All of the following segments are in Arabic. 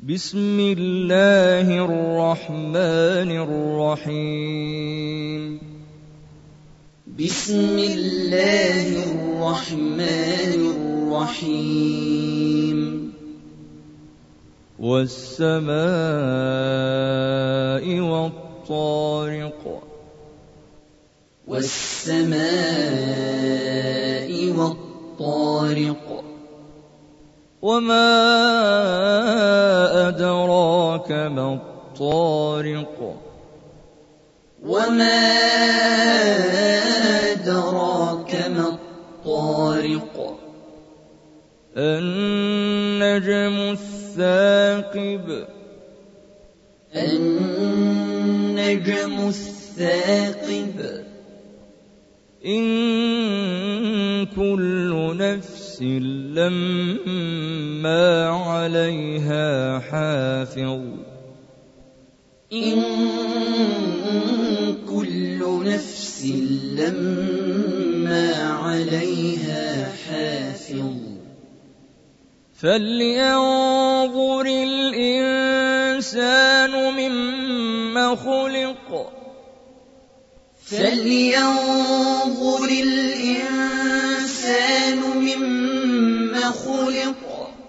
بسم الله الرحمن الرحيم بسم الله الرحمن الرحيم والسماء والطارق والسماء والطارق وما أدراك ما الطارق وما أدراك ما الطارق النجم الثاقب النجم الثاقب إن كل نفس لما عليها حافظ إن كل نفس لما عليها حافظ فلينظر الإنسان مما خلق فلينظر الإنسان مما خلق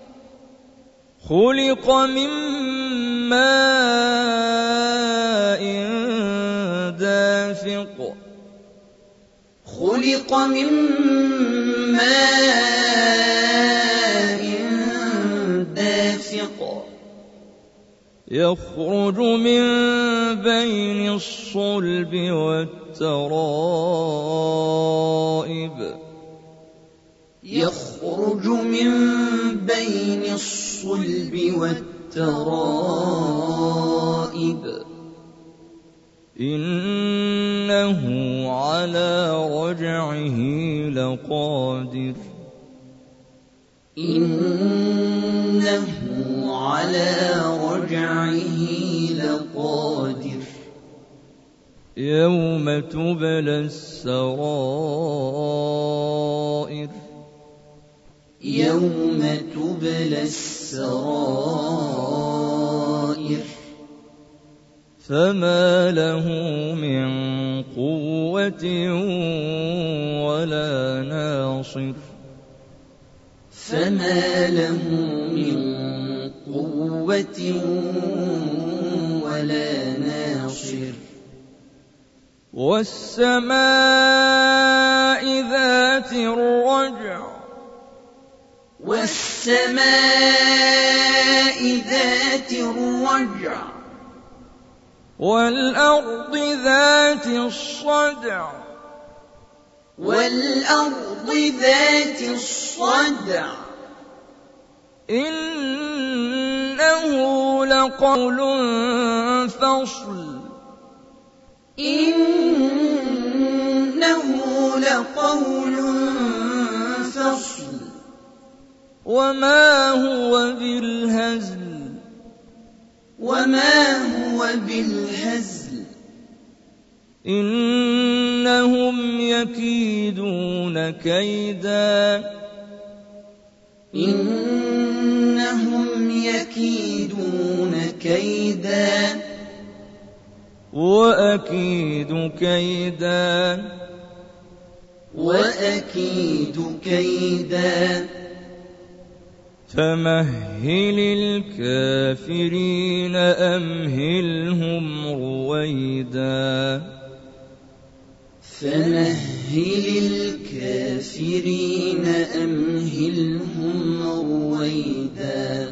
خلق من ماء دافق خلق من ماء دافق يخرج من بين الصلب والترائب يخرج من بين الصلب والترائب إنه على رجعه لقادر إنه على رجعه لقادر يوم تبلى السرائر يوم تبلى السرائر فما له من قوة ولا ناصر فما له من قوة ولا ناصر والسماء ذات الرجع والسماء ذات الرجع والأرض ذات الصدع والأرض ذات الصدع إنه لقول فصل إنه لقول فصل وما هو بالهزل وما هو بالهزل إنهم يكيدون كيدا إنهم يكيدون كيدا وأكيد كيدا وأكيد كيدا فمهل الكافرين أمهلهم رويدا فمهل الكافرين أمهلهم رويدا